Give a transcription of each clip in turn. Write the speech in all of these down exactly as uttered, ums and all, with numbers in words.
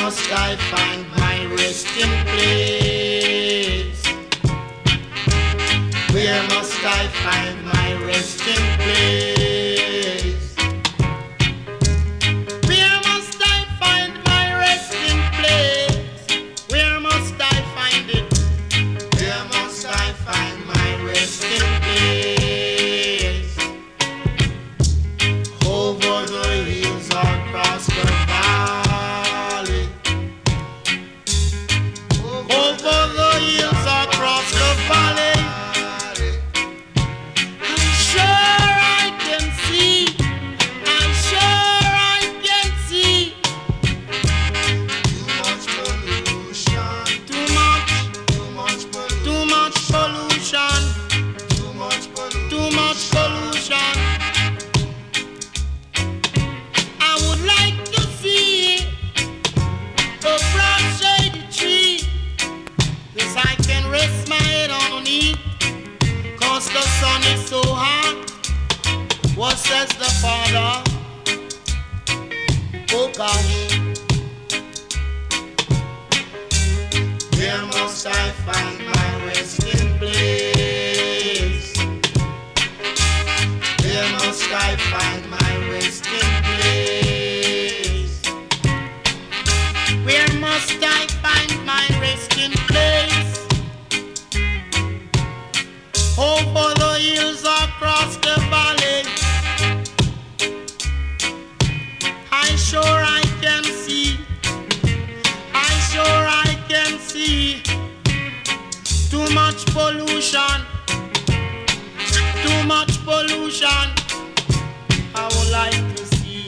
must I find my resting place? Where must I find my resting place? Where must I find my resting place? Where must I find it? Where must I find my resting place? Over the hills or across the valley. Over the hills or across the valley. I'm sure I can see. I'm sure I can see. Too much pollution. Too much. Too much pollution. Too much pollution. Too much pollution. Too much pollution. I would like to see a broad shady tree, cause I can rest my head underneath, cause the sun is so hot. What says the Father? Oh gosh. Where must I find my resting place? Where must I find my resting place? Where must I find my resting place? Over the hills across the valley. I sure I can see. I sure I can see. Too much pollution. Too much pollution. I would like to see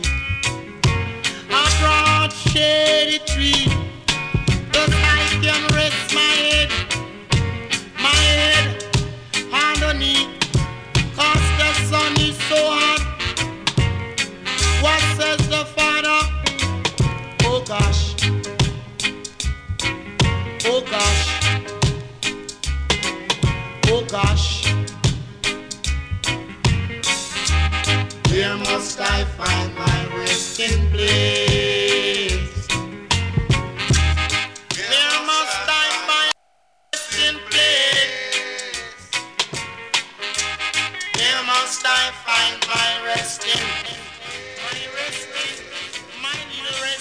a broad shady tree, cause I can rest my head, my head underneath, cause the sun is so hot. What says the Father? Oh gosh. Oh gosh. Oh gosh. Where must I find my resting place? Where must I find my resting place? Where must I find my resting? My resting, my little rest.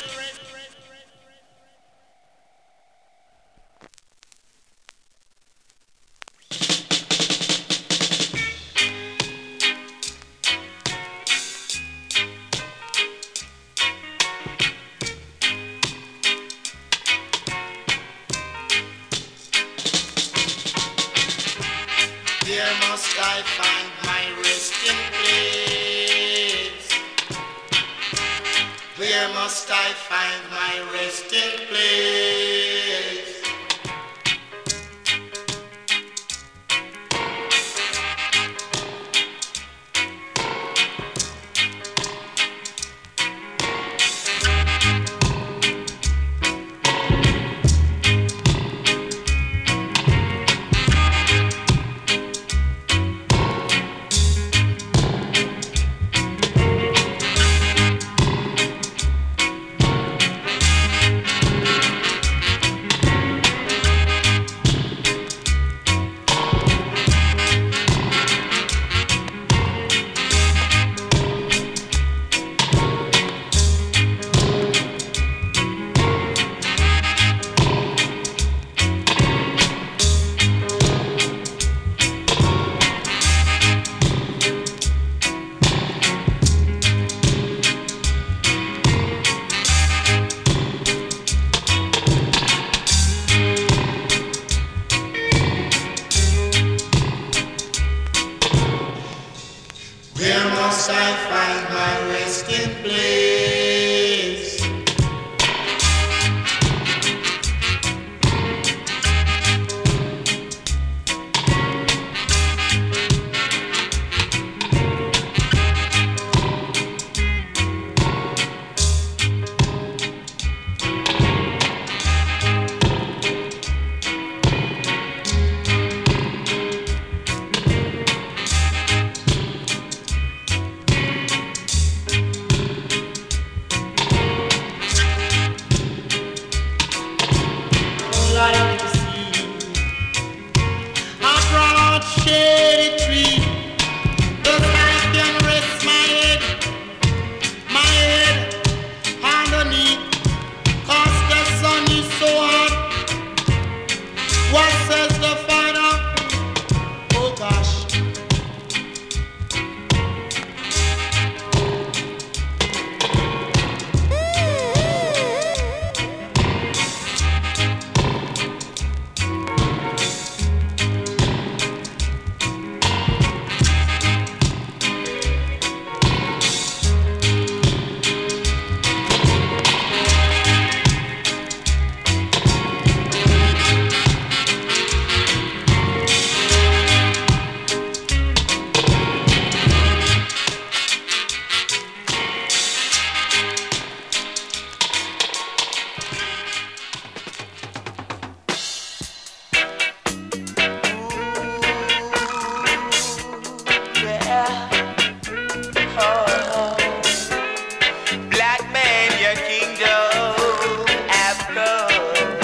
Where must I find my resting place? Where must I find my resting place? Where must I find my resting place? Oh, black man, your kingdom have come.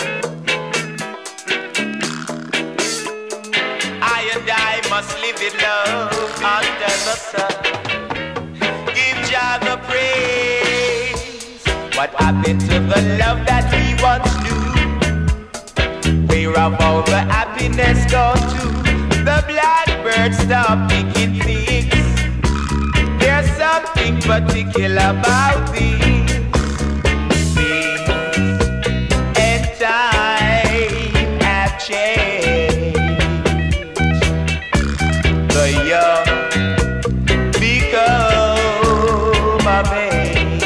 I and I must live in love under the sun. Give Jah the praise. What happened to the love that we once knew? Where have all the happiness gone to? The blackbird stop picking things. There's something particular about these things. And time have changed. The young become a babe.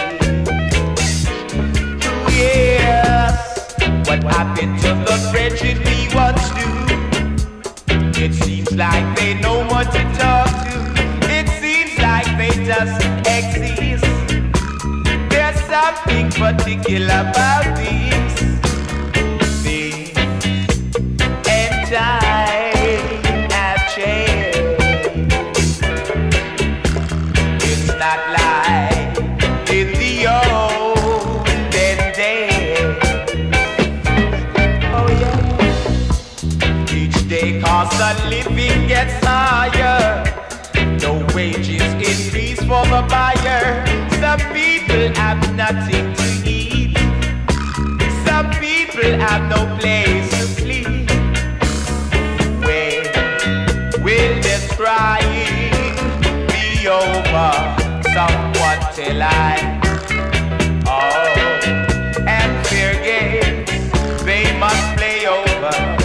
Yes, what happened to the friendship we once knew? It seems like they know what to talk to. It seems like they just exist. There's something particular about these things. And time have changed. It's not like in the olden days. Oh yeah. Each day cost of living gets higher. No wages increase for the buyer. Some people have nothing to eat. Some people have no place to sleep. When will this crying be over? Someone tell I. Oh, and fair games they must play over.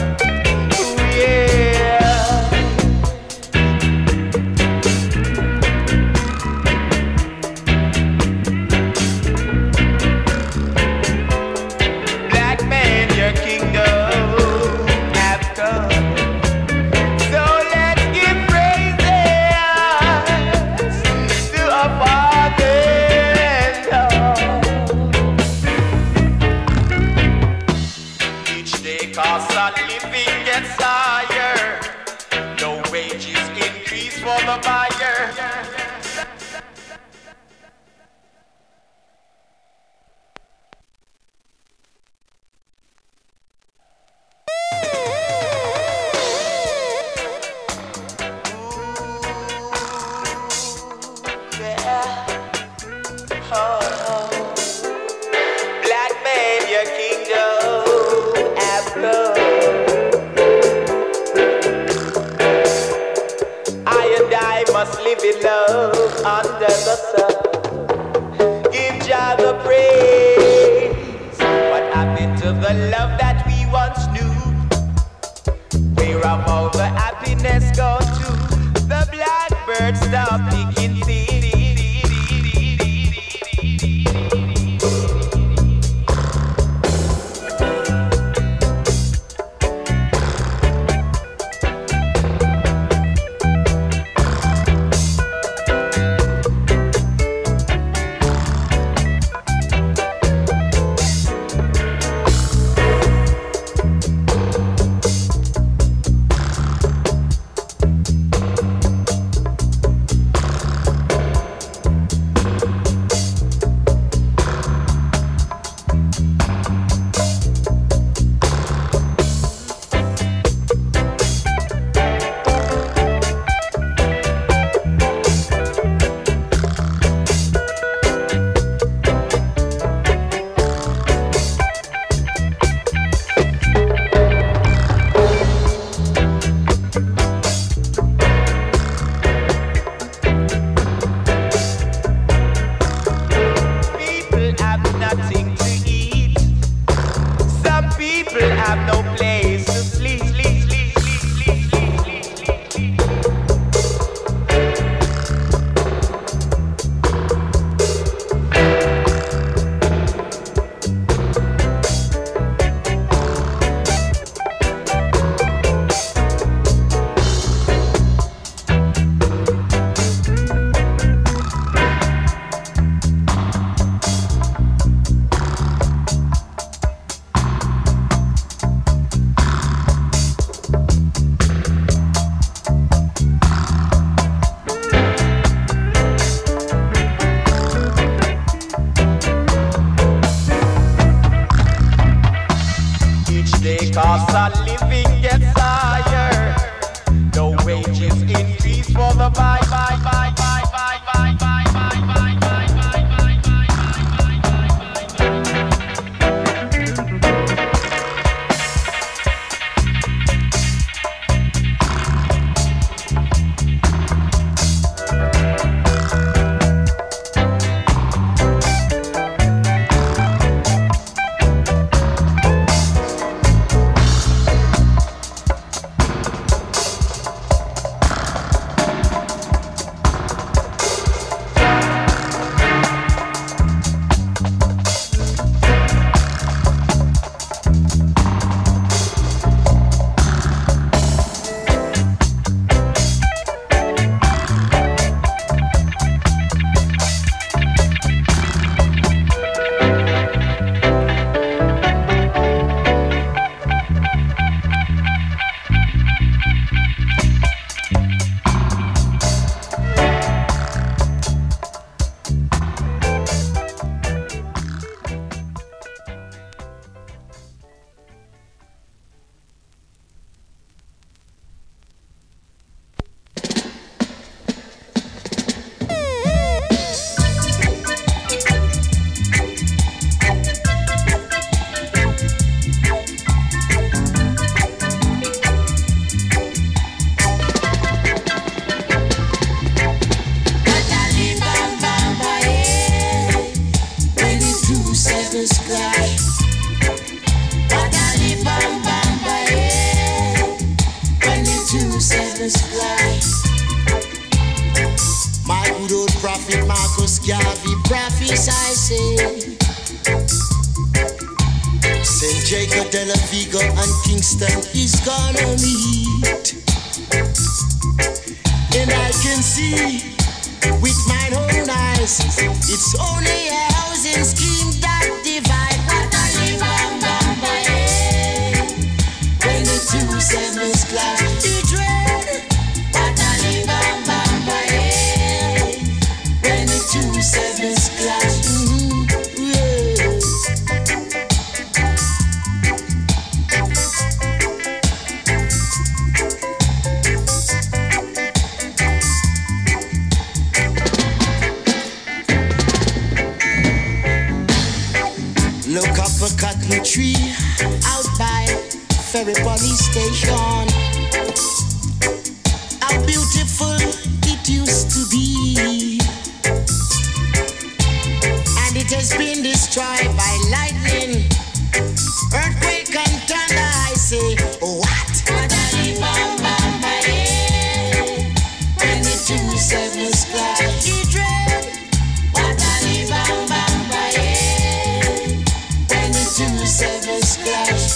good old prophet Marcus Garvey prophesy say Saint Jacob de la Vega and Kingston is gonna meet. And I can see with my own eyes it's only a housing scheme that divide what I live on Bombay. When the two sevens clash, the dread what I live on Bombay. When the two sevens clash, mm-hmm, yeah. Look up a cotton tree out by Ferry Police Station. How beautiful it used to be, and it has been destroyed by lightning, earthquake and thunder. I say, what? When the two sevens clash, the dread. Two sevens clash.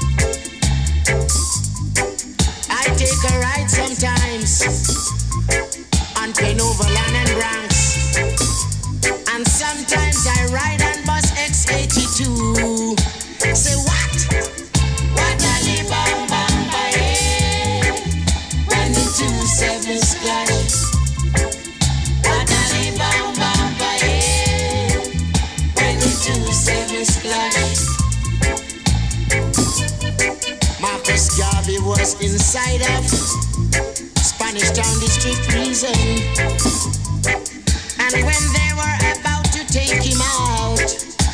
I take a ride sometimes on Pen Overland and Bronx, and sometimes I ride on bus X eighty-two. Say what? What a live on Bombay. When the two sevens clash. What a live on Bombay. When the two sevens clash. Marcus Garvey was inside of Spanish Town District Prison, and when they were about to take him out,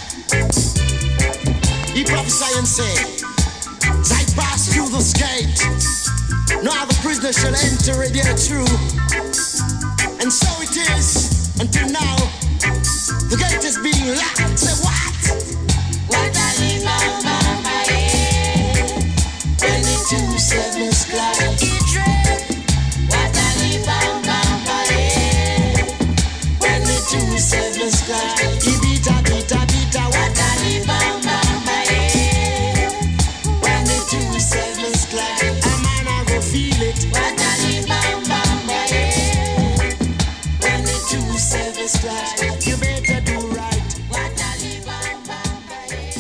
he prophesied and said, as I pass through this gate, no other prisoner shall enter it there through. And so it is until now, the gate is being locked. Say what? What I live on Bombay. When the two sevens clash, it dread. What I live on Bombay. When the two sevens clash, it beata, beata, beata. What I live on Bombay. When the two sevens clash, a man I go feel it. What I live on Bombay. When the two sevens clash, you better do right. What I live on Bombay.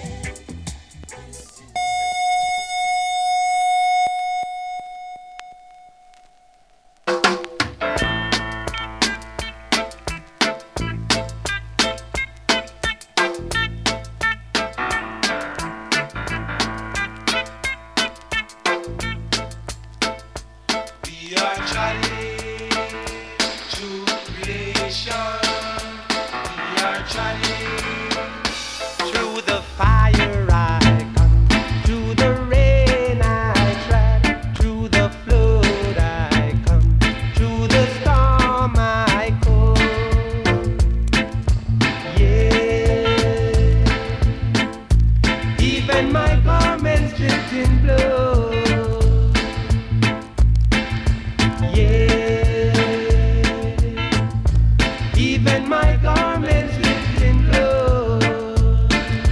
We are traveling to creation. We are traveling through the fire I come, through the rain I tread, through the flood I come, through the storm I come. Yeah, even my garments dripped in blood. Even my garments dripped in blood.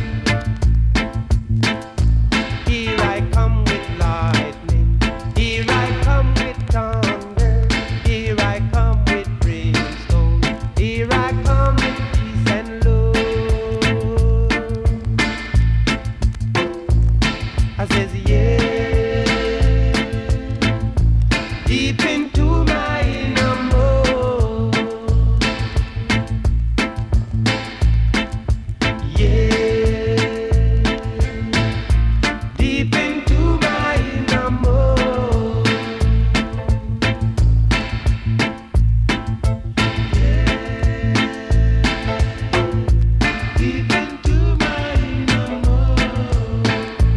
Here I come with lightning. Here I come with thunder. Here I come with brimstone. Here I come with peace and love. I says yeah. Deep into my innermost. Deep into my innermost. Yeah. Deep into my innermost.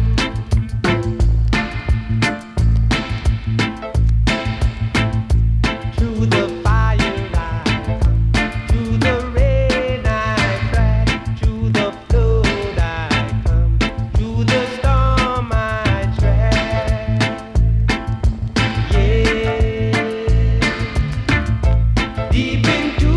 Through the fire I come, through the rain I tread, through the flood I come, through the storm I tread. Yeah, deep into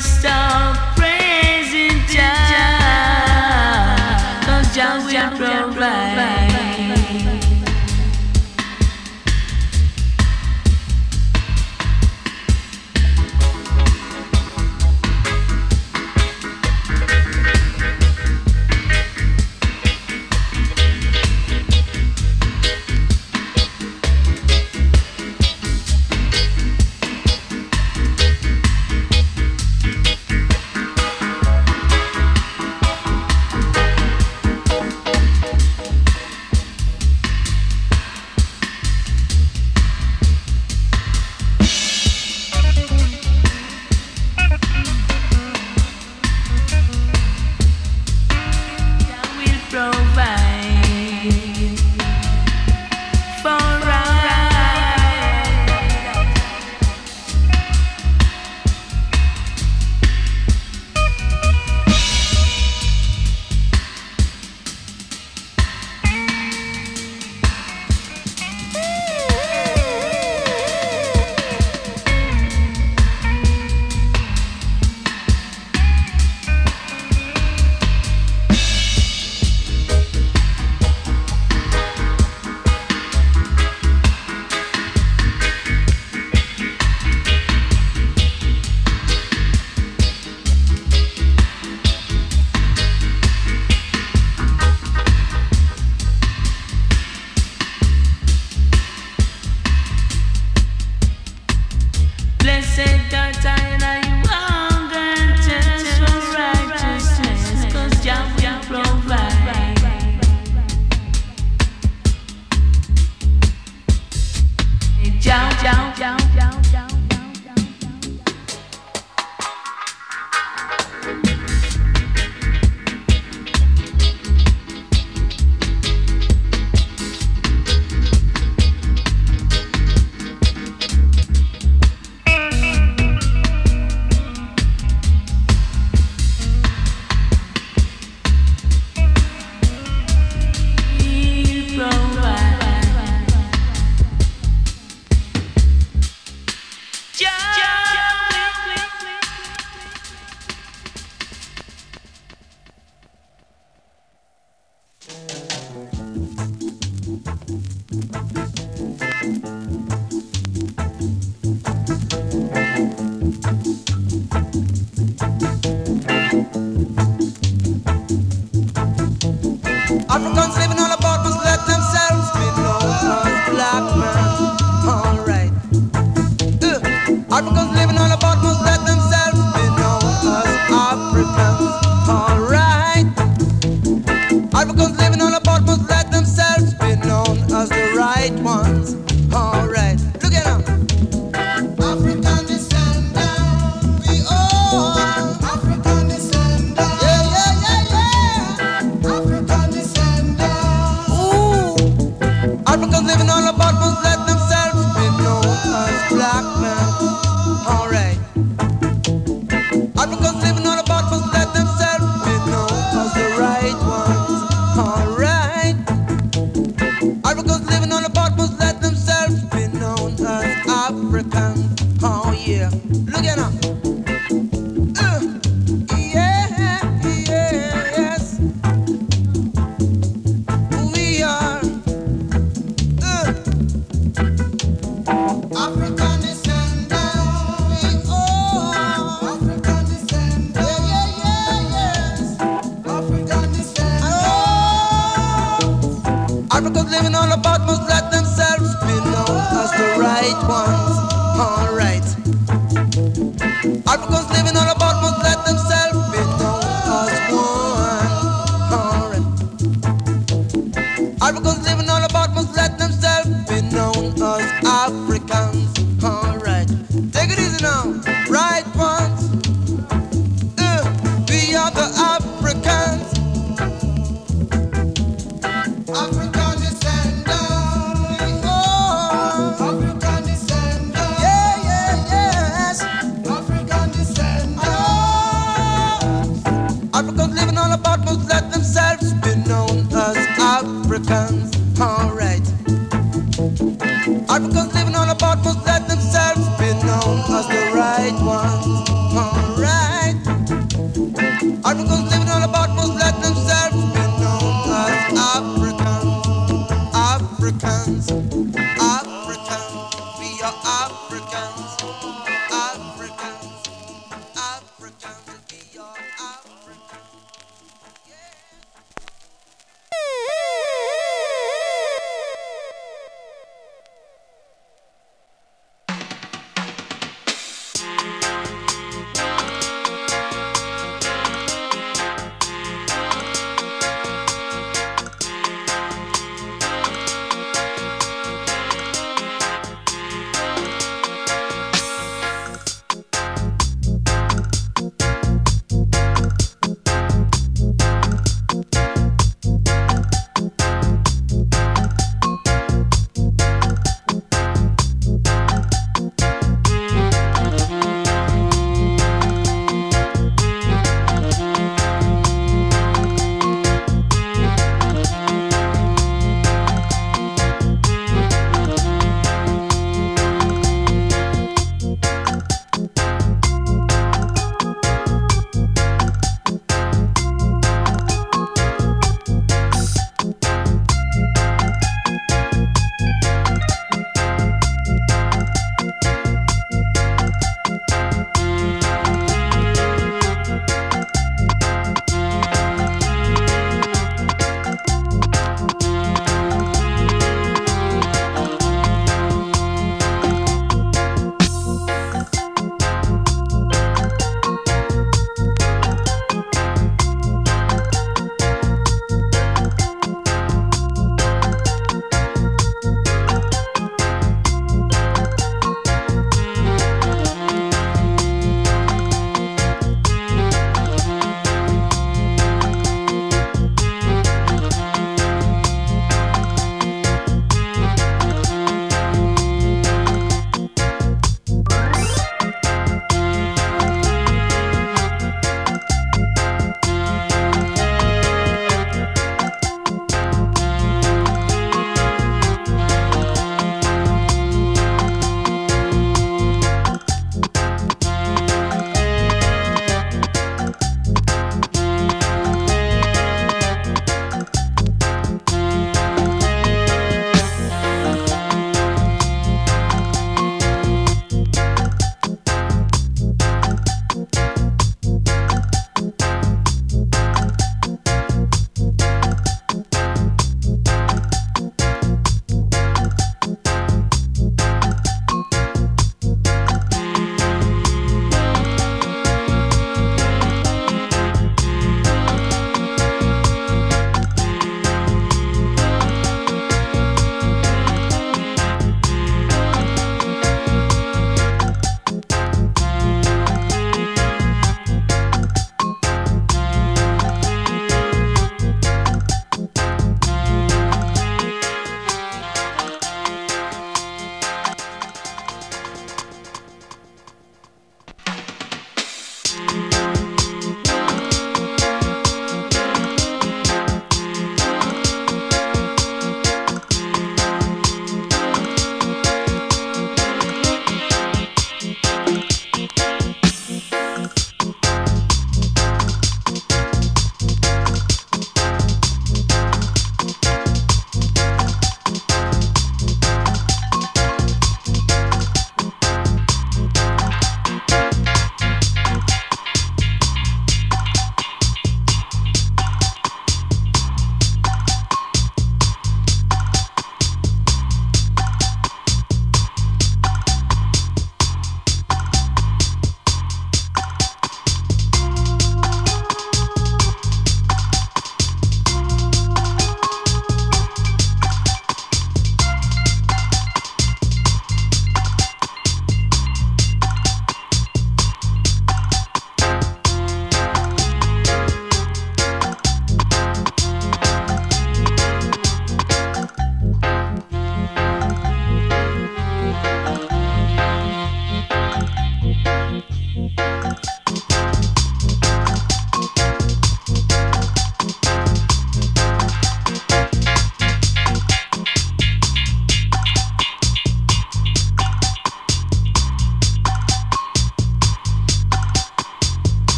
stop praising Jah, 'cause Jah will provide. Africans living all about must let themselves be known as black men. Alright. Uh, Africans living all about must let themselves be known as Africans. Alright. Africans living all about must let themselves be known as the right ones. Alright. Look at them. African descendants, we all African descendants. Yeah, yeah, yeah, yeah. African descendants. Ooh. Africans living all about must let themselves be known as black men. Alright. Africans living all about must let themselves be known as the right ones. Alright. Africans living all about must let themselves be known as African. Oh yeah. Look at them. Uh, yeah, yes. We are uh, African descendants. We are African descendants. Yeah, yeah, yeah, yes. African descendants. Oh. Africans living all about must let themselves be known as the right ones. All right.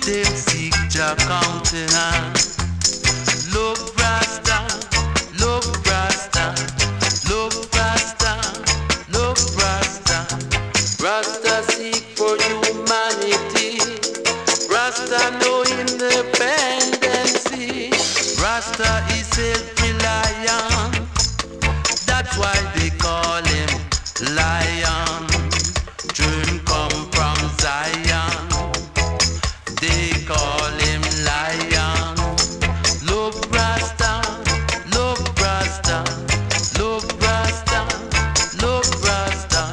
them seek your countenance. Love Rasta, love Rasta, love Rasta, love Rasta. Rasta seek for humanity. Rasta know independency. Rasta is self-reliant. That's why they call him Lion. Dream come from Zion. They call him Lion. Love Rasta, love Rasta, love Rasta, love Rasta.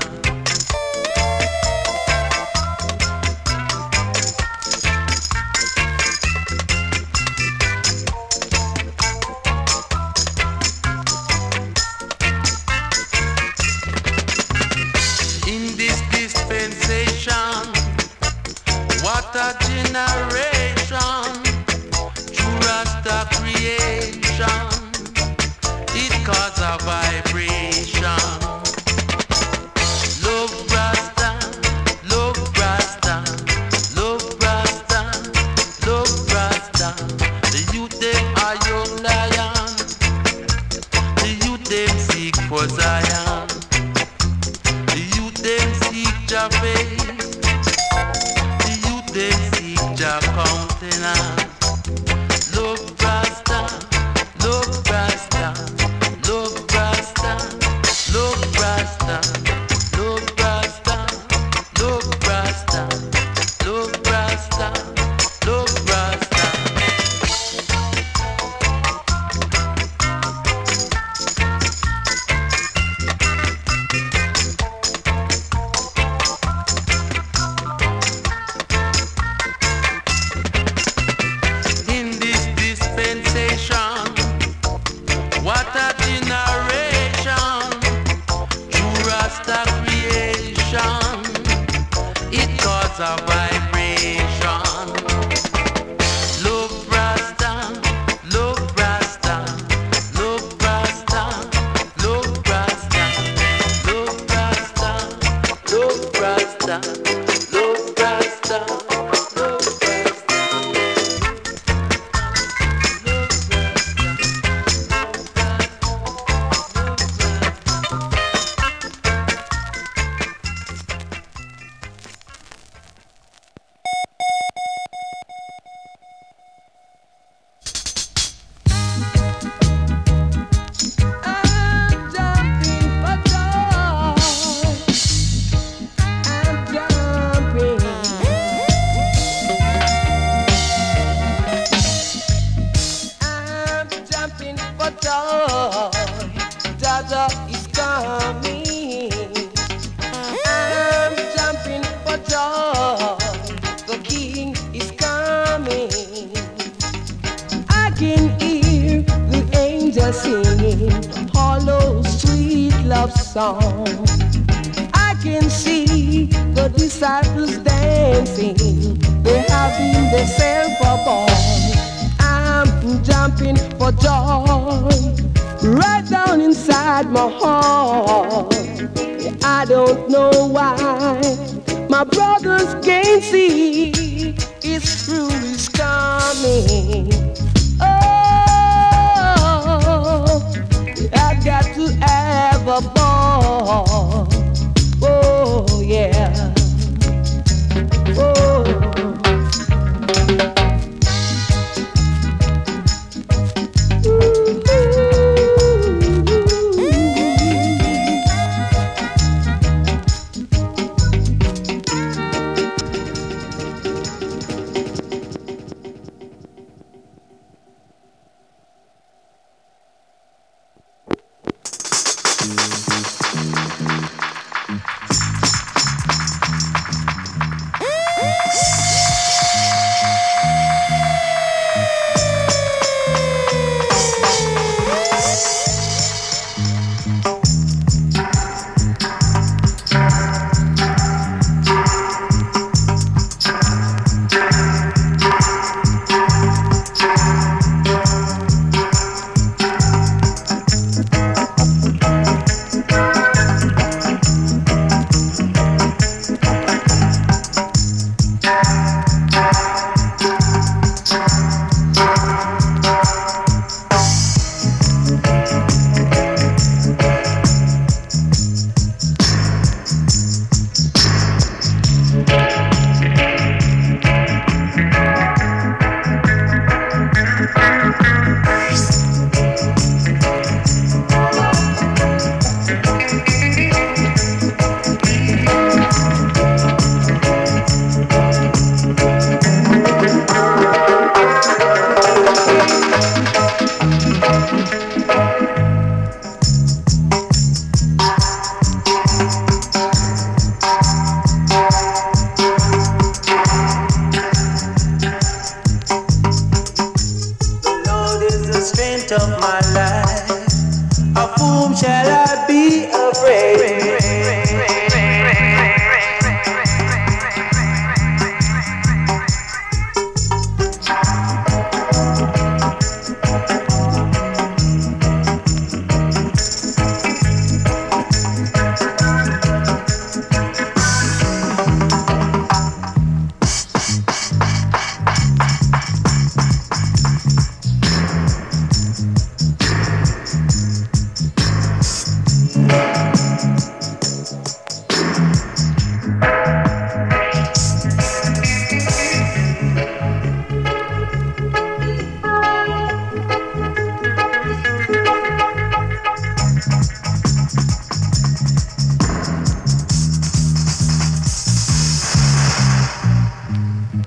In this dispensation, what a generation, true Rasta creation, it cause a vibration. Love Rasta, love Rasta, love Rasta, love Rasta. The youth them are young lion, the youth them seek for Zion, the youth them seek Jah face, the youth them seek Jah countenance. Love Rasta, love Rasta, love Rasta, love Rasta, love Rasta, love Rasta, love Rasta, love Rasta. In this dispensation, what a generation, true Rasta creation, it cause a vibration. Love Rasta, love Rasta, love Rasta, love Rasta, love Rasta, love Rasta, love Rasta, love I'm jumping for joy. I'm jumping. I'm jumping for joy. Jaja is coming. I'm jumping for joy. The King is coming. I can hear the angels singing hollow, sweet love song. I can see the disciples dancing. They're having themselves a ball. I'm jumping for joy right down inside my heart. I don't know why my brothers can't see it's true is coming. Oh, I've got to have a ball. Oh yeah. Oh.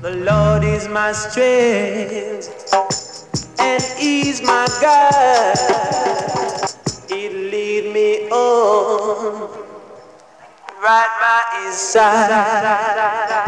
The Lord is my strength, and He's my God. He'll lead me on, right by His side.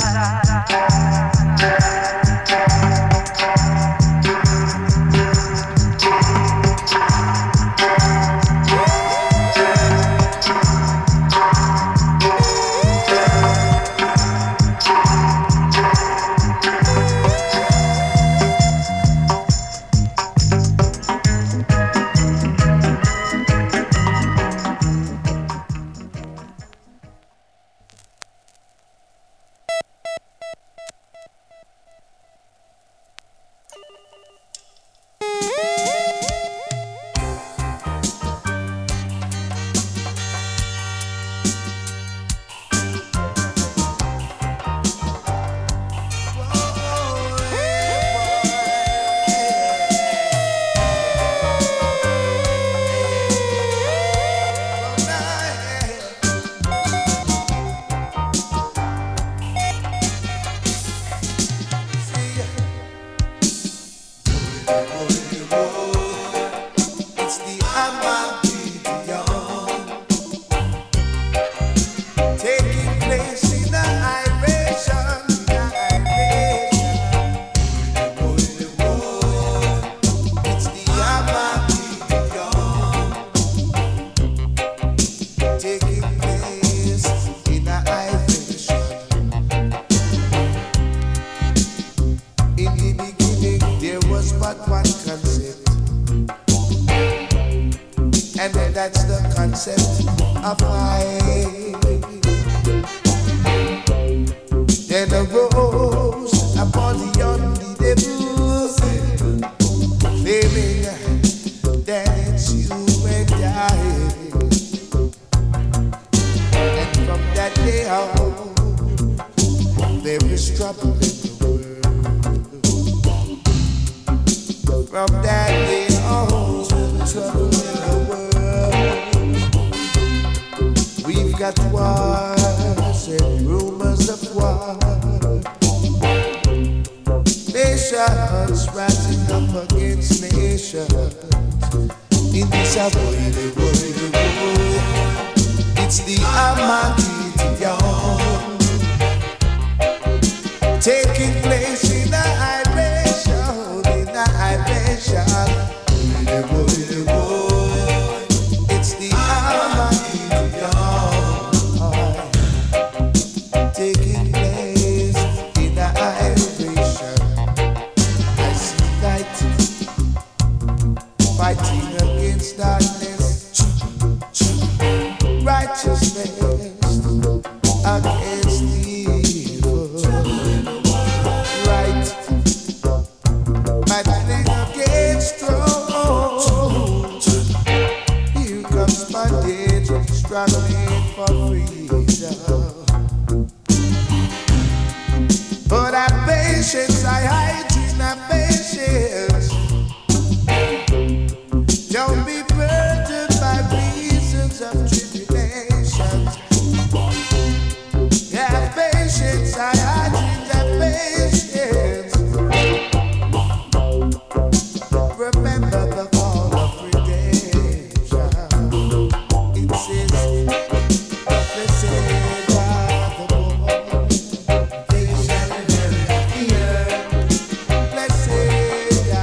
Blessed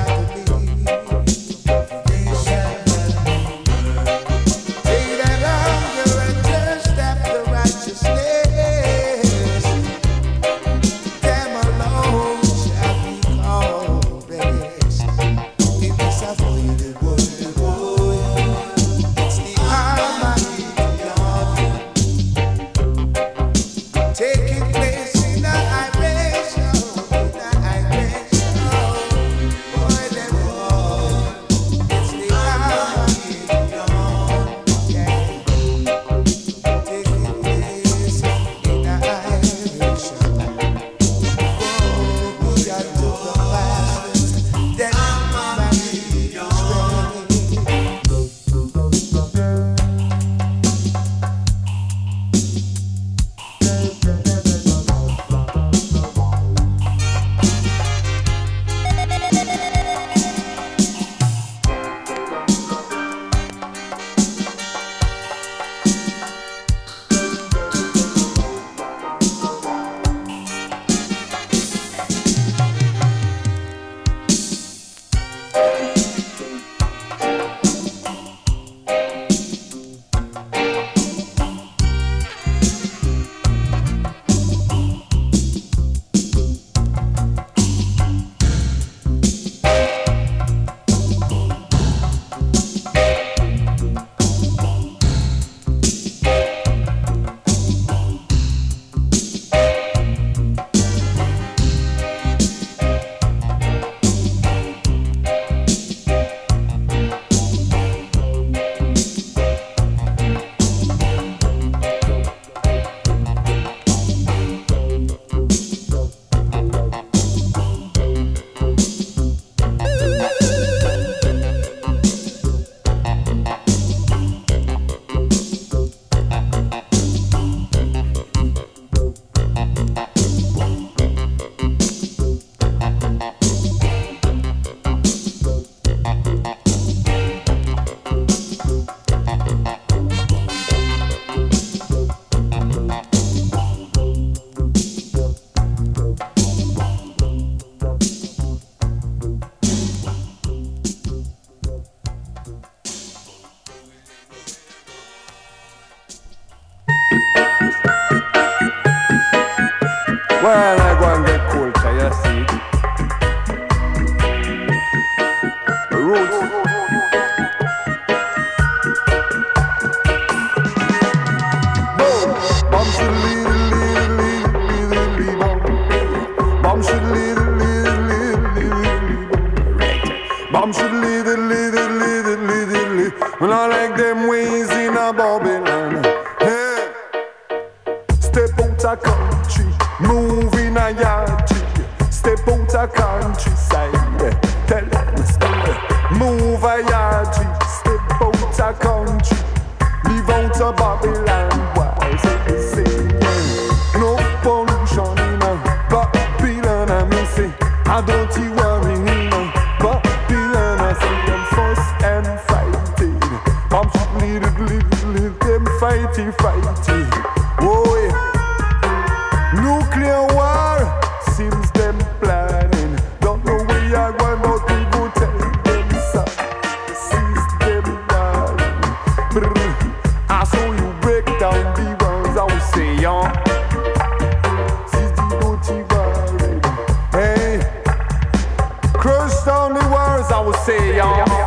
out a countryside. Tell them to stop. Move a yard, step out a country. Leave out a Babylon while they sing. No pollution in a Babylon, I may say. I don't you worry in a Babylon. I see them fuss and fighting. I'm little, little, little, them fighting, fighting. Oh yeah. Nuclear war seems them planning. Don't know where you're going, but we go tell them so. Sees them warring. I saw you break down the walls, I will say, yeah. Sees the dirty warring. Hey, crush down the walls, I will say, yeah.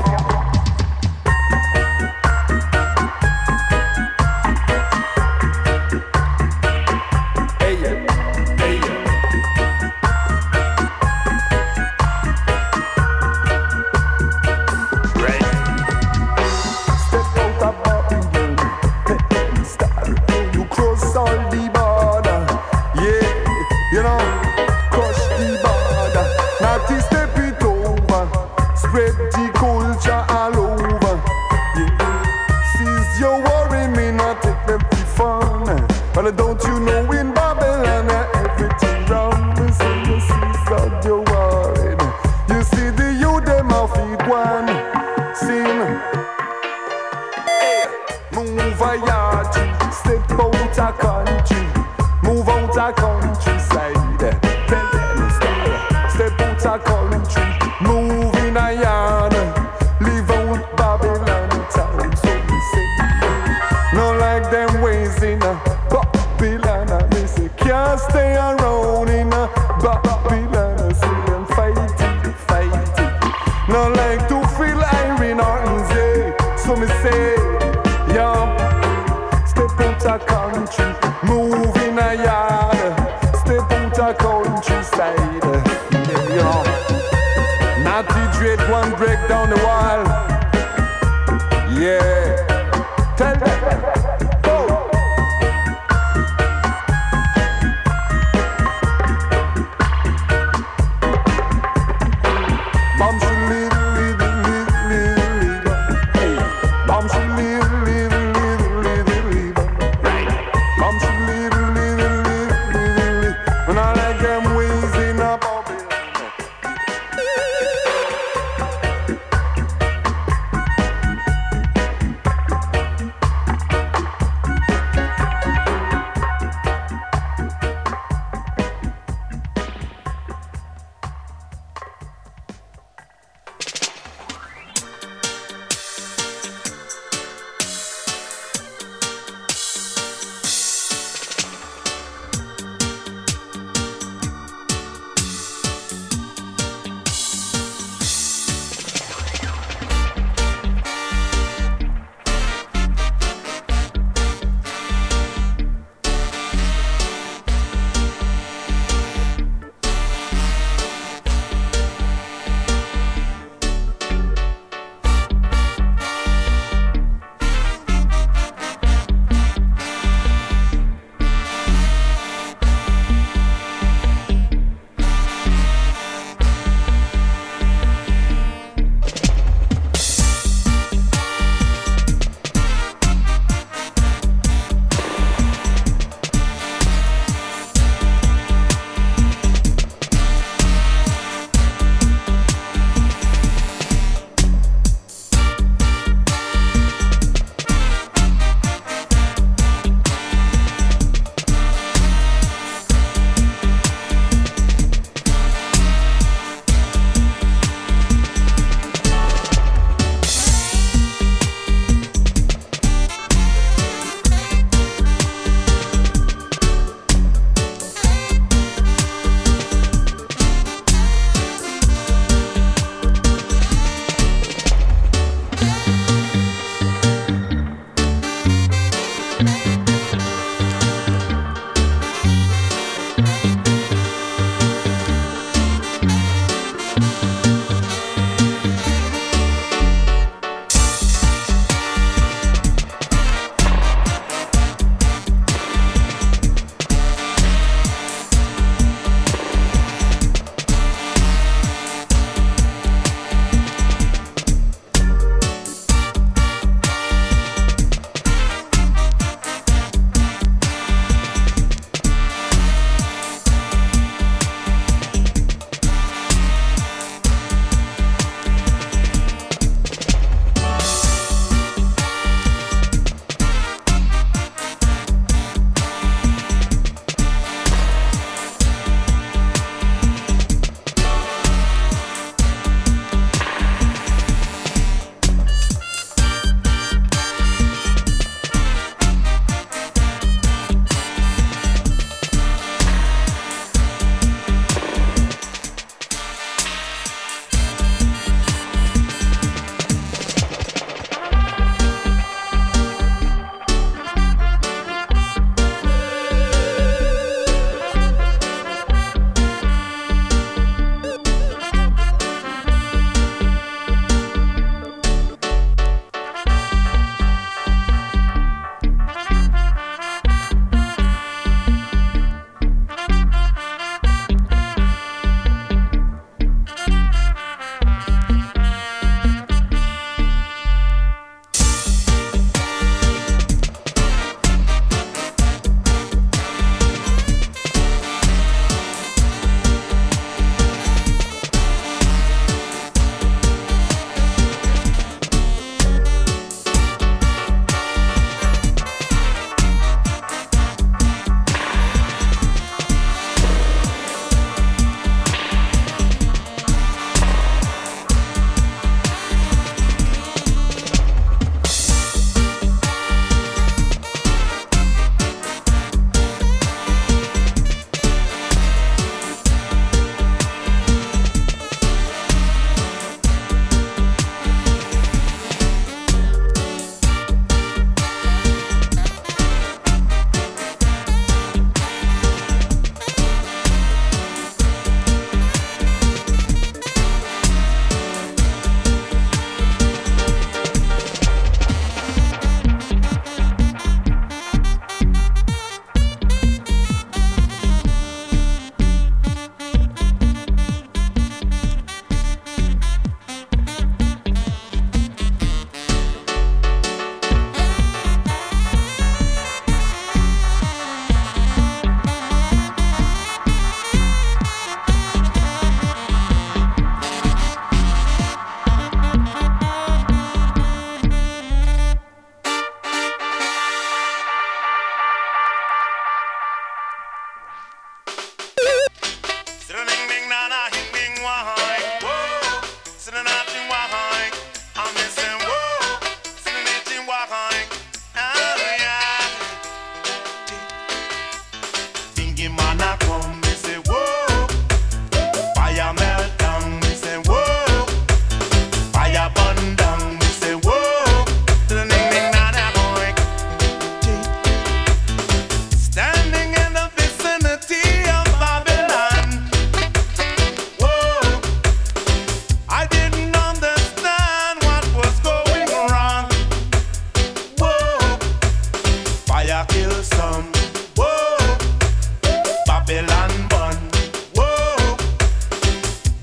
Don't you know in Babylon everything round me see the seas that you're worried. You see the youth them off feet one sin. Hey, move a yard, step out a country, move out a countryside. Tell them to stop. Step out a country, move in a yard, leave out Babylon town. So we say, no like them ways in a Babylon, I say, can't stay around in a Babylon. I see them fighting, fighting. No like to feel iron or easy. So me say, yeah, step out a country, move in a yard, step out a countryside. Yeah, not the dread one break down the wall. Yeah, tell them.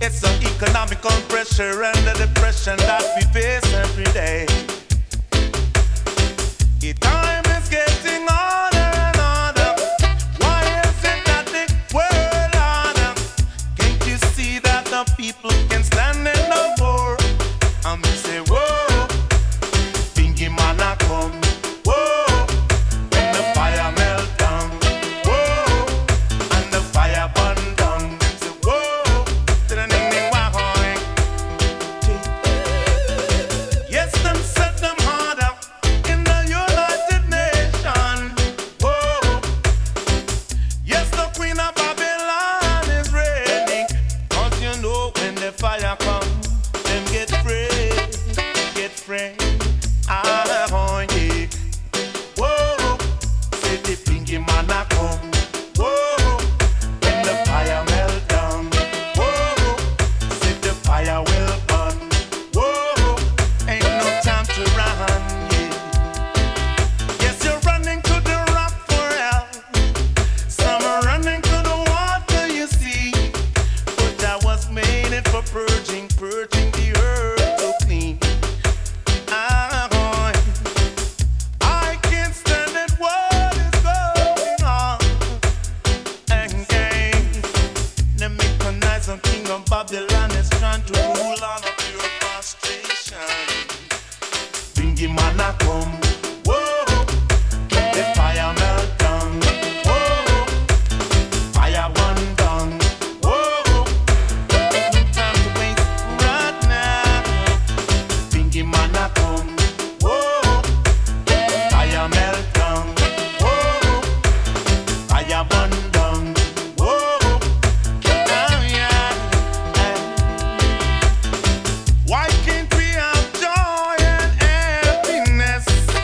It's the economical pressure and the depression that we face every day. The time is getting harder and harder. Why is it that the world harder? Can't you see that the people can stand it no more? And we say, whoa, Bingy man a come. Whoa, when the fire melt down. Whoa, and the fire burn down. Them say, whoa, ding ding ding wah hoing. Yes, them set them harder in the United Nations. Whoa, yes, the Queen of Babylon is reigning. 'Cause you know when the fire comes, them get free, get free. Ah, oh, yeah. Whoa, say the Bingy man a come. Whoa, when the fire melt down. Whoa, say the fire will burn. Whoa, ain't no time to run, yeah. Yes, you're running to the rock for help. Some are running to the water, you see. But I was made it for purging, purging the earth so clean. Ah, boy, I can't stand it. What is going on? And gang, the mechanized king of Babylon is trying to rule on a pure prostration. Bingy man a come. Whoa, the fire melt down. Whoa, fire burn down. Whoa, no time to waste right now. Bingy man a come. Whoa, fire melt down. Whoa, fire burn down. Whoa, oh yeah. Why can't we have joy and happiness?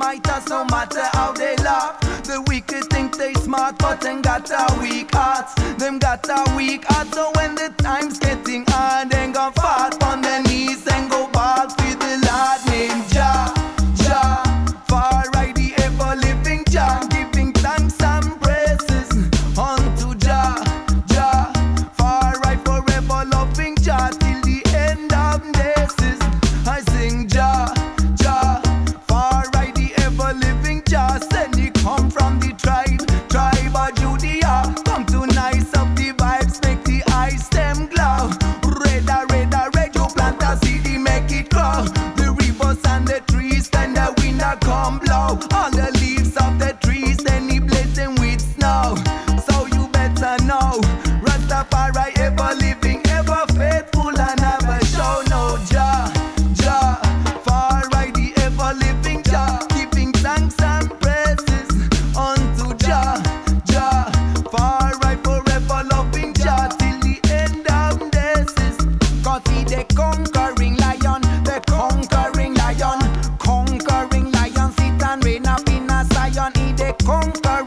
fighters, no matter how they laugh. The wicked think they smart, but them got a weak heart. Them got a weak heart, so when the time's getting hard, they gon' fall on their knees and go ball for the Lord named Jah. Jah, far right the ever living Jah, giving thanks and praises unto Jah. Jah, far right forever loving Jah till the end of days. I sing Jah, Jah, far right the ever living Jah. Send he come from the tribe, tribe of Judea. Come to nice up the vibes, make the eyes them glow. Red, a red, a red, you plant a seed, he make it grow. The rivers and the trees, then the wind a come blow. All the leaves of the trees, then he bless them with snow. So you better know, Rastafari ever living, ever faithful and never show no Jah. Jah, far right the ever living Jah, giving thanks and praises unto Jah. Jah, far right forever loving Jah till the end of days. Cause he the conquering lion, the conquering lion, conquering lion, sit and reign up in a Zion. He the conquering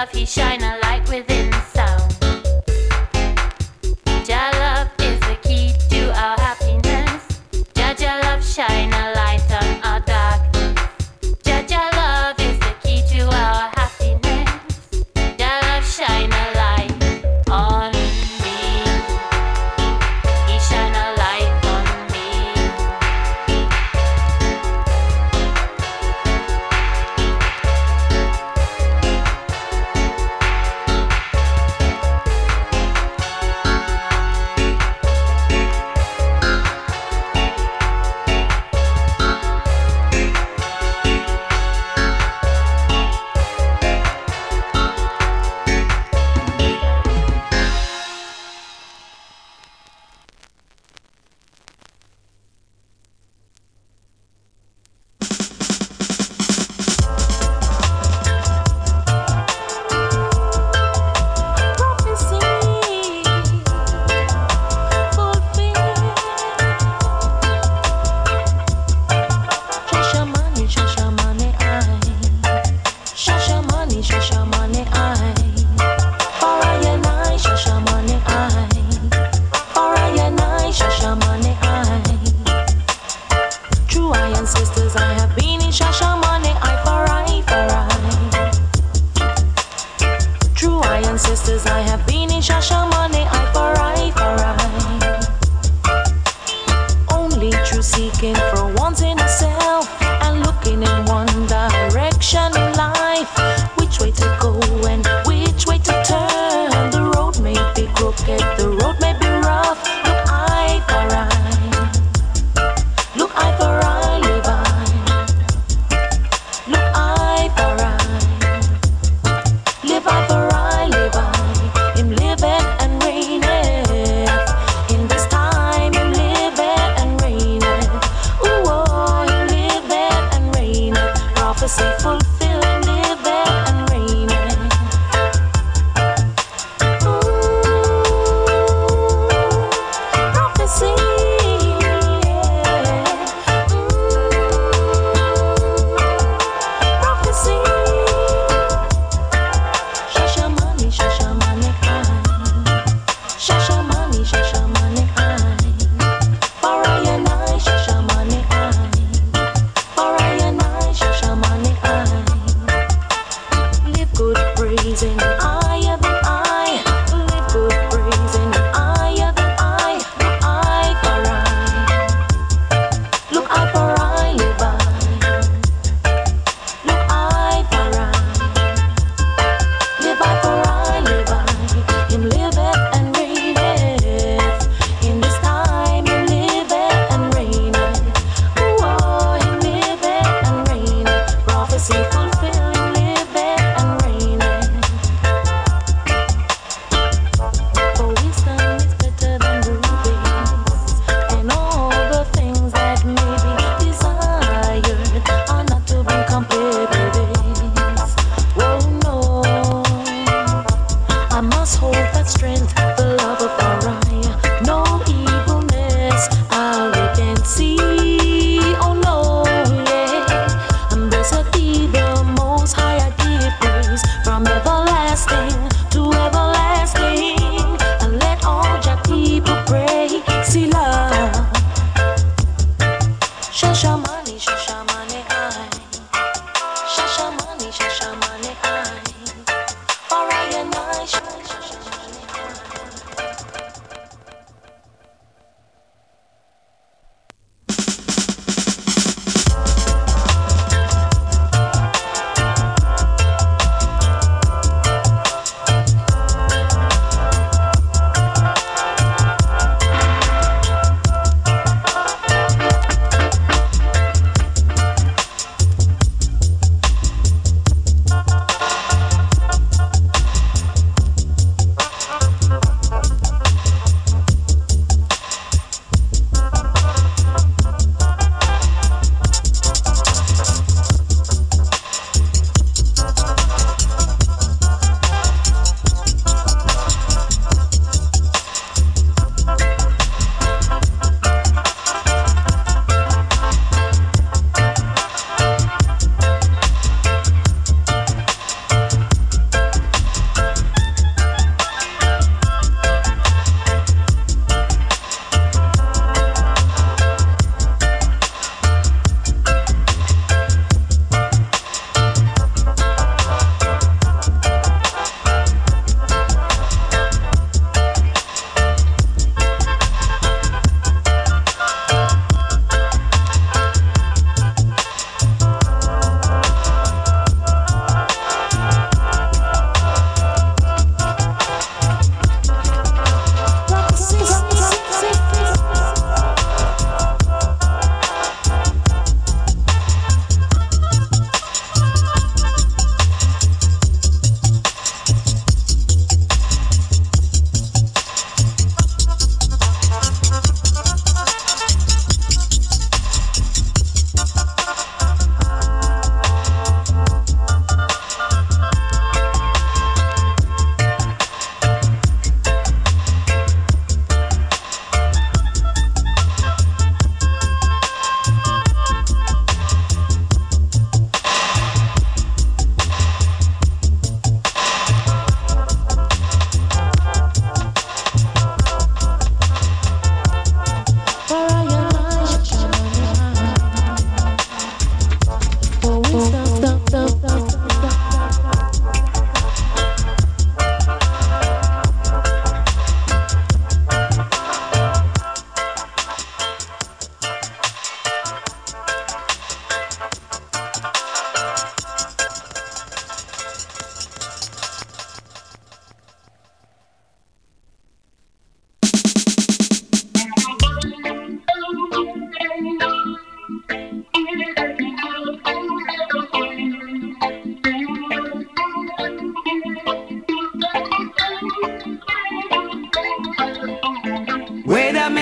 love, he shine a light within sound. Jah love is the key to our happiness. Jah Jah love shine a light on our darkness. Jah Jah love is the key to our happiness. Jah love shine a light on me. He shine a light on me.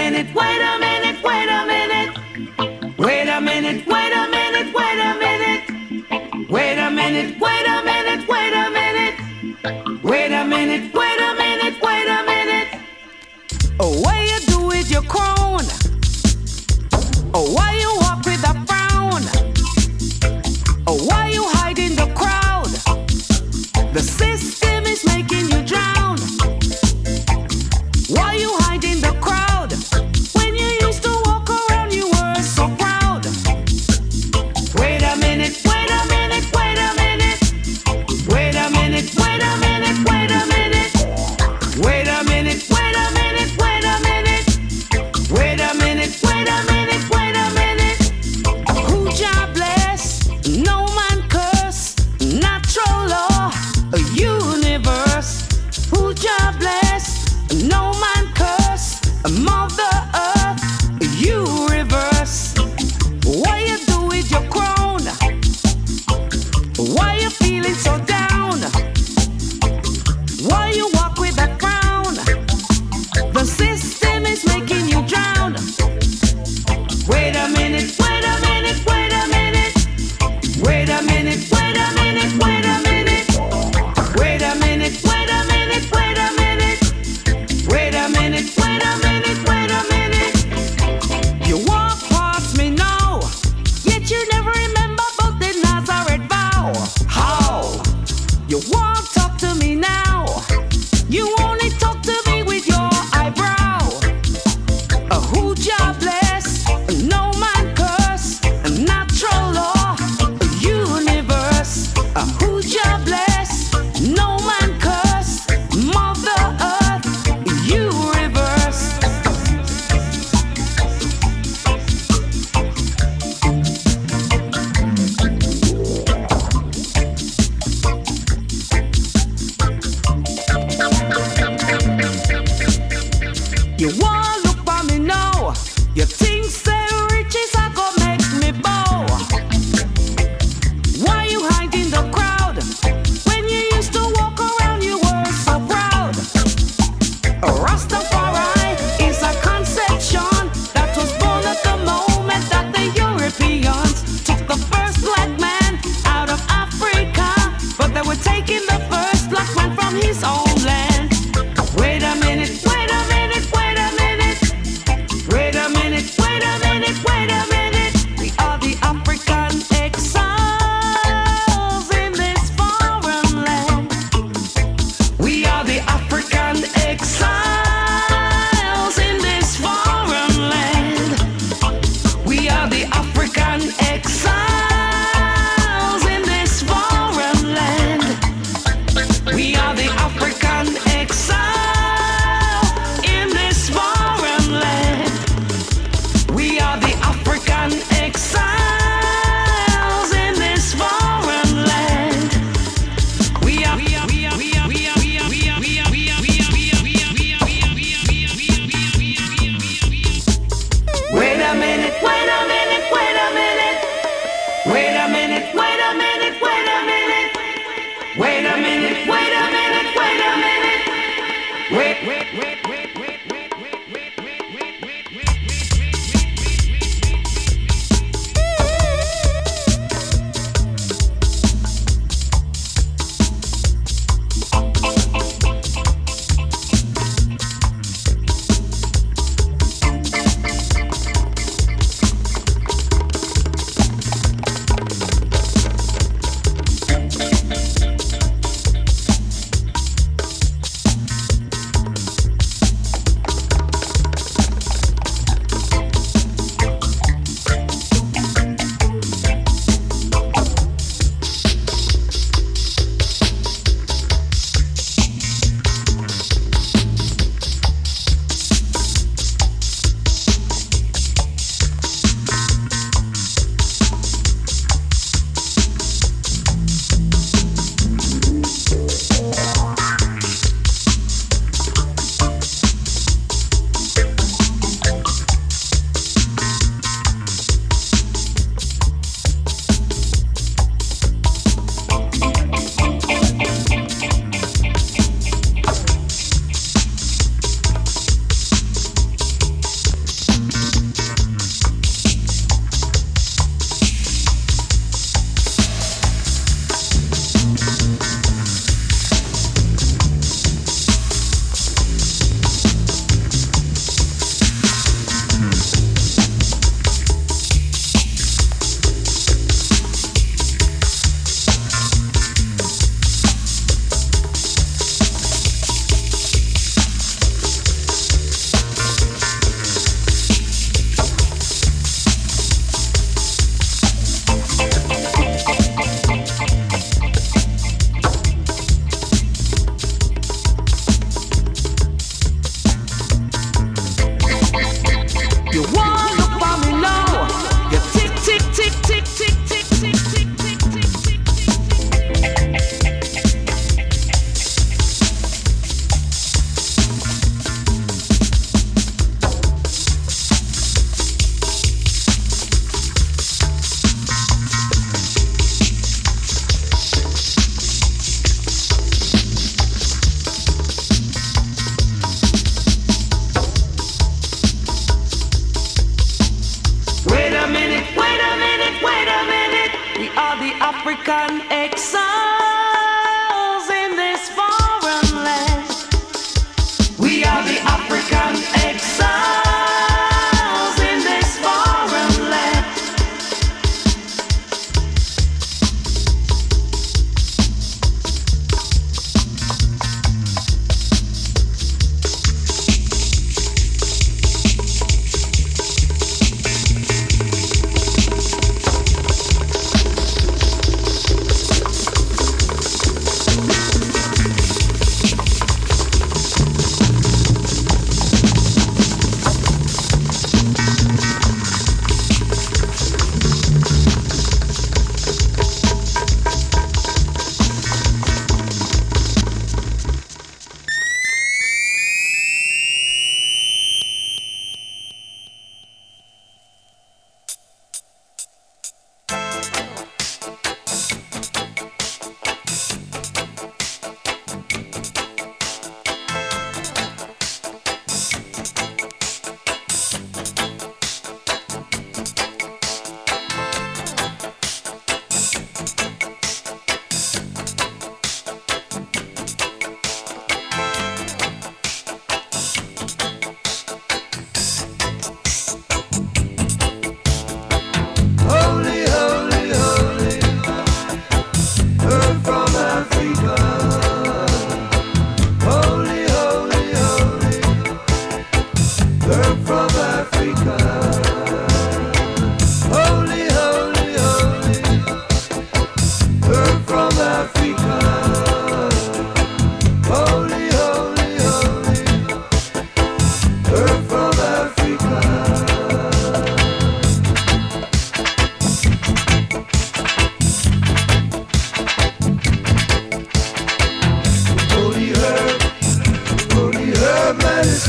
minute, wait a minute, wait a minute. Wait a minute, wait a minute, wait a minute. Wait a minute, wait a minute, wait a minute. Wait a minute, wait a minute, wait a minute. Oh, what you do with your crown? Oh, why you walk with a frown? Oh, why you hide in the crowd? The system is making you drown. Why you hide in the crowd? When you used to walk around, you were so proud. Wait a minute, wait a minute, wait a minute. Wait a minute, wait a minute, wait a minute. Wait a minute, wait a minute, wait a minute. Wait a minute, wait a minute, wait a minute. Who Jah bless? No man curse. Natural law, a universe. Who Jah bless? No man curse. Mother Earth, you reverse. What you do with your crown? Why you feeling so down? Why you walk with a frown? The system is making you drown. Wait a minute, wait a minute, wait a minute. Wait a minute, wait a minute, wait a minute. Wait a minute, wait a minute, wait a minute. Wait a minute, wait a minute, wait a minute. You walk past me now, yet you never remember about the Nazareth vow. How? You won't talk to me now. You only talk to me with your eyebrow. Uh, who Jah bless? No man curse. Natural law, universe. Uh, who Jah bless? No man curse. Mother Earth, you reverse. You want look for me now. You think say riches are gonna make me bow. Why you hide in the crowd? When you used to walk around, you were so proud. Rastafari is a conception that was born at the moment that the Europeans took the first black man out of Africa, but they were taking the first black man from his homeland. Wait a minute, wait a minute, wait a minute. Wait a minute, wait a minute, wait a minute. We are the African exiles in this foreign land. We are the African exiles in this foreign land. We are the African exiles in this foreign land. We are the African exile in this foreign land. We are the African exiles in this foreign land. We are we are we are we are we are we are we are we are we are we are we are we are we are we are we are we are we are. Wait a minute, wait a minute, wait a minute. Wait a minute, wait a minute, wait a minute. Wait a minute, wait a minute, wait a minute. Wait, wait, wait, wait, wait, wait, wait, wait, wait, wait, wait, wait,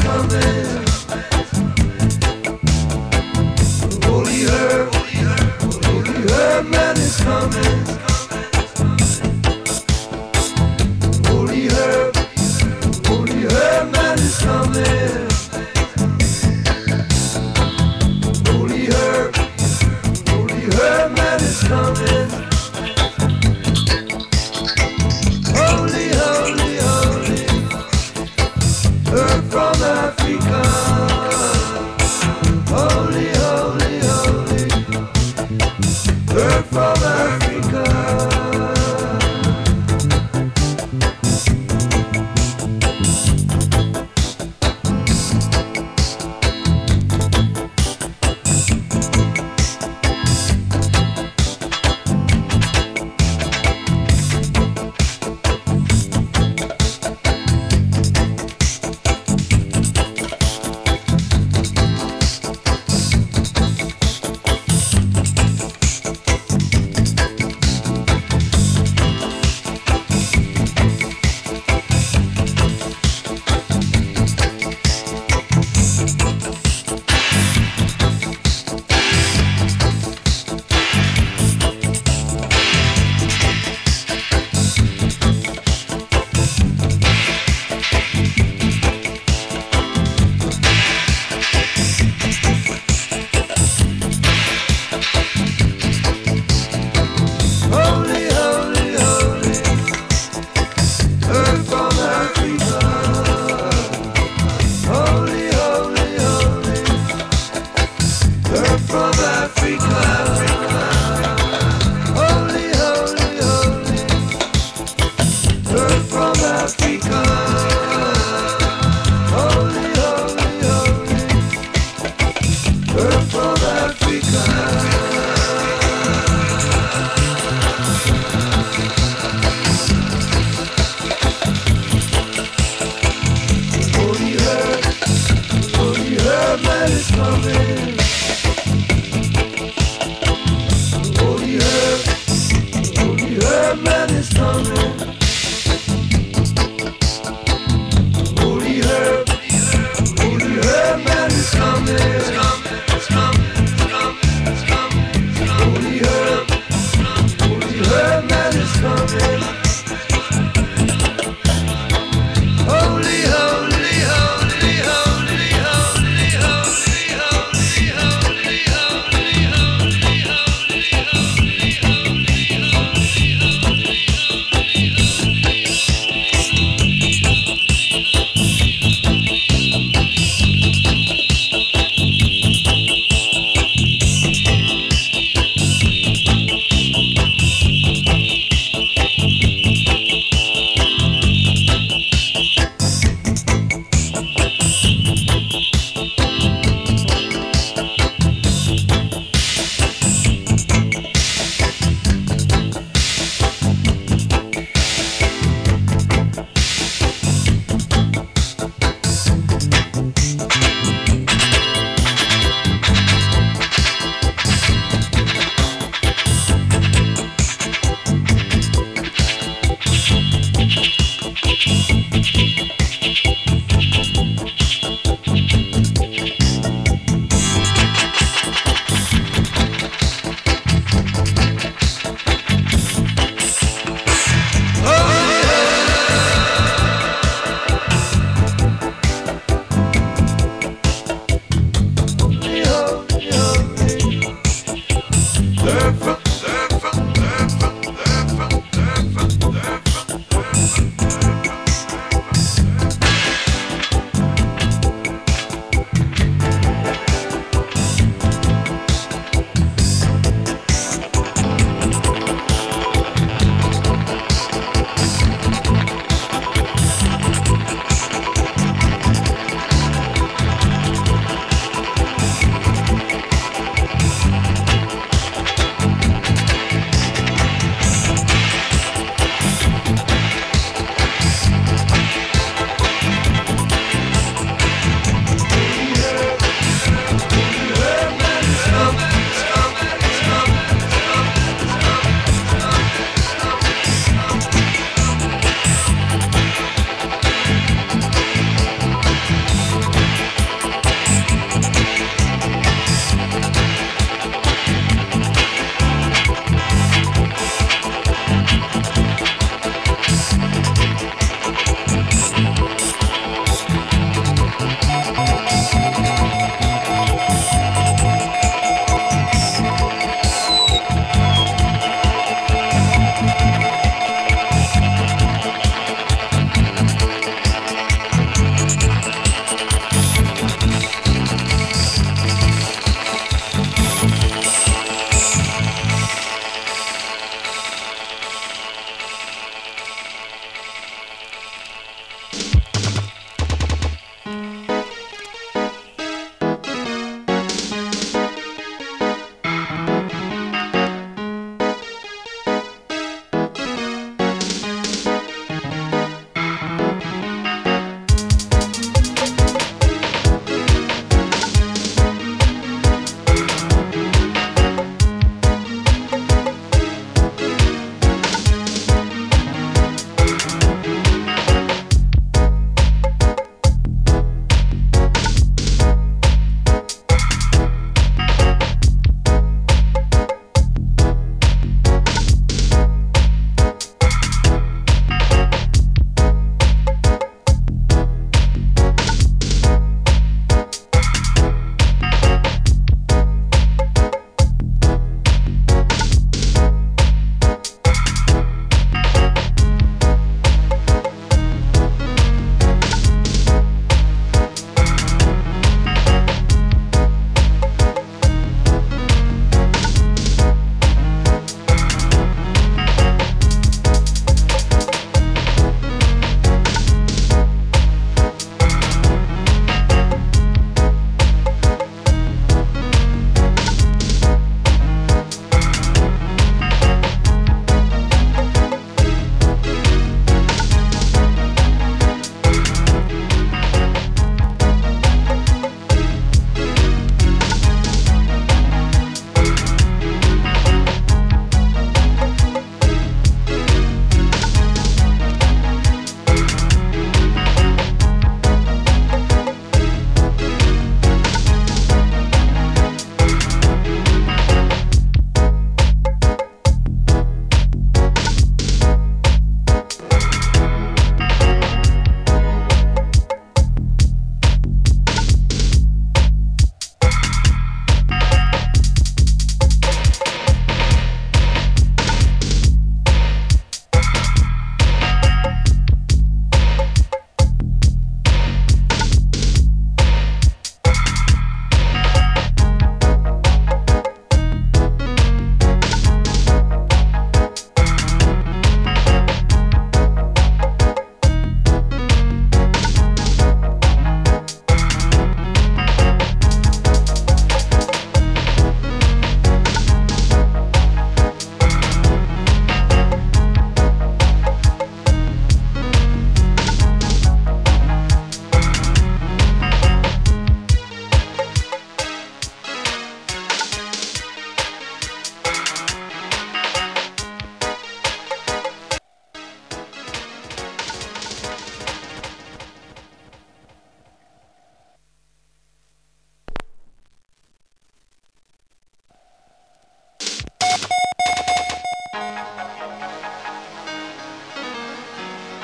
coming. Holy herb, holy herb man is coming. Holy herb, holy herb man is coming. Holy herb, holy herb man is coming. Holy, holy, holy herb from Africa.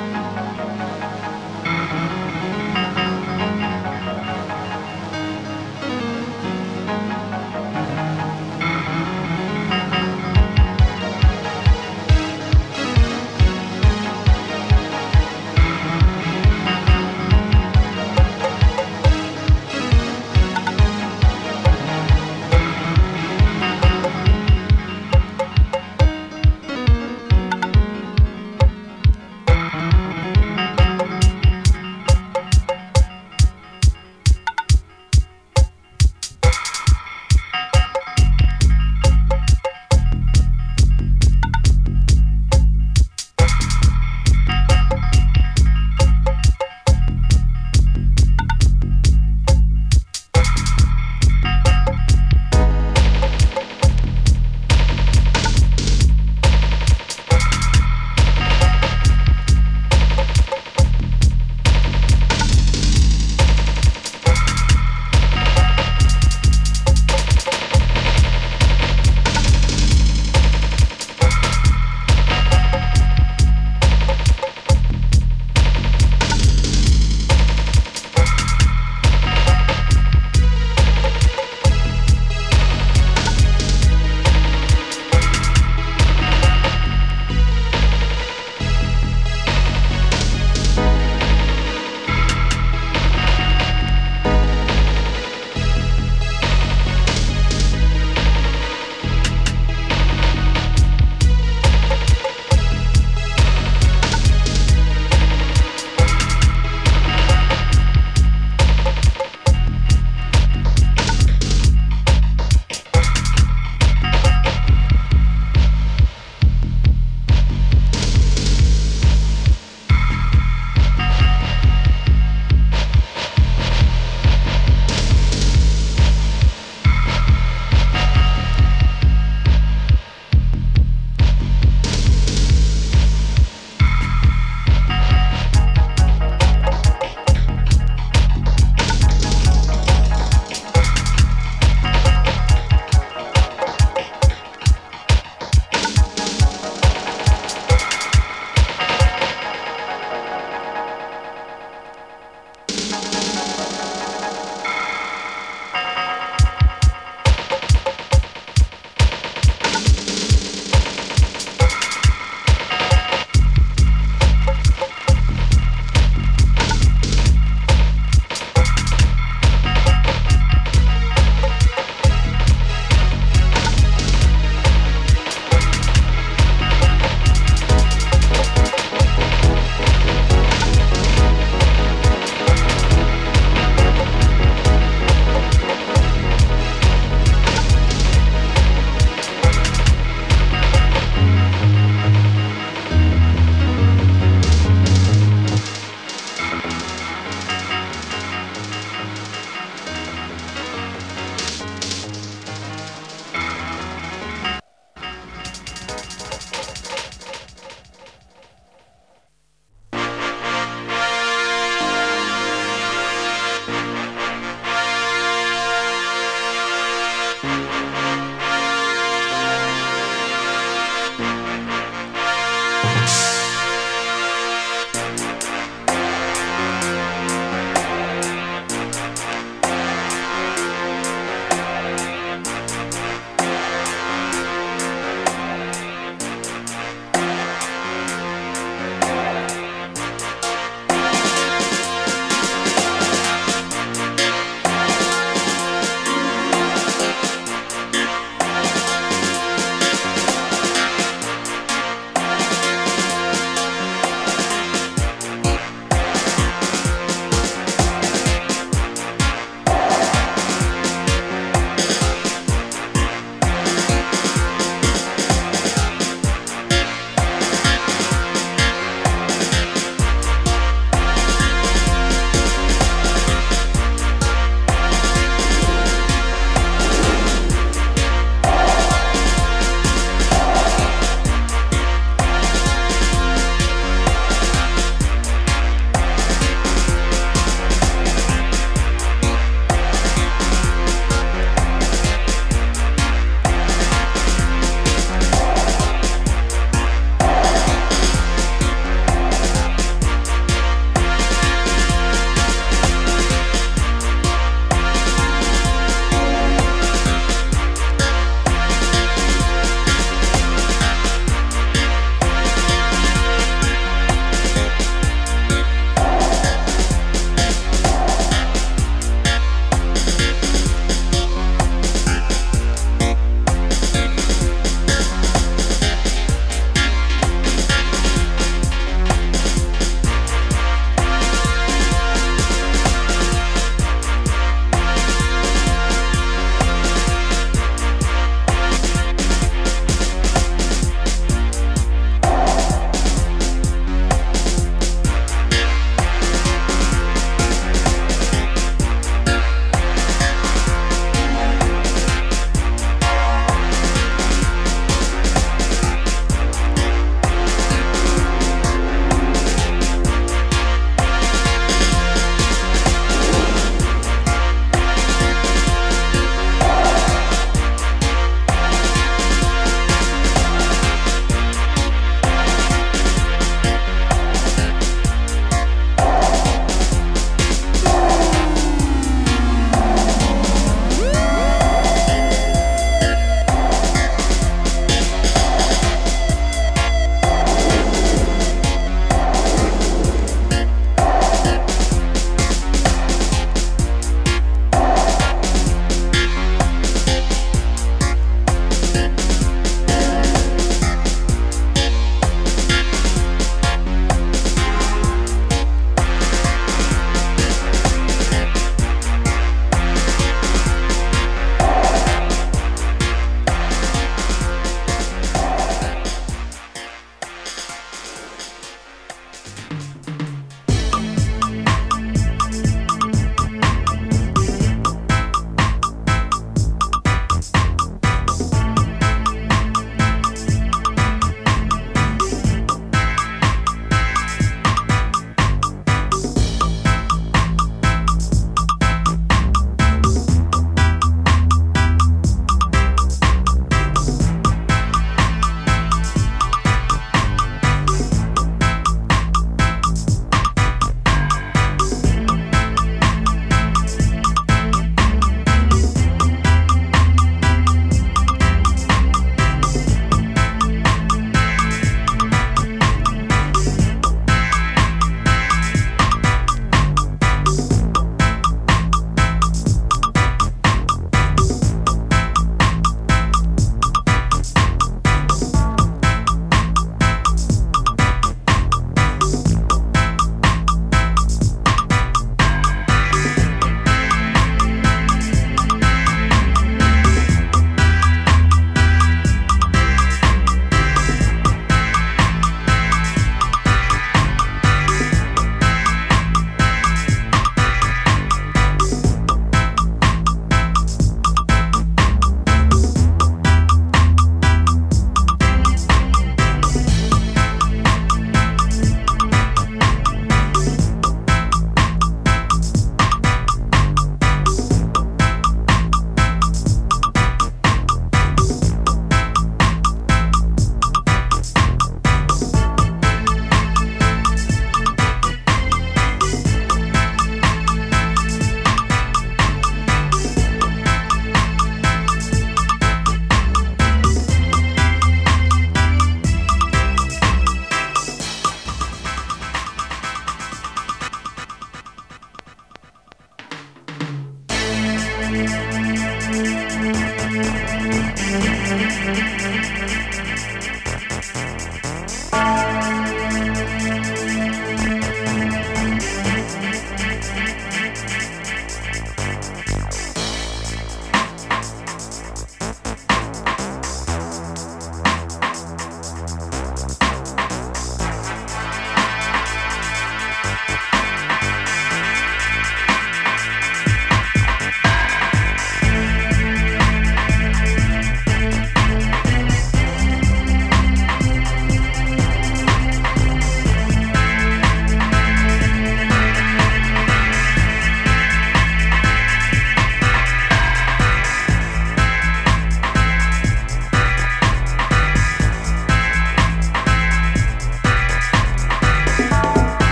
Thank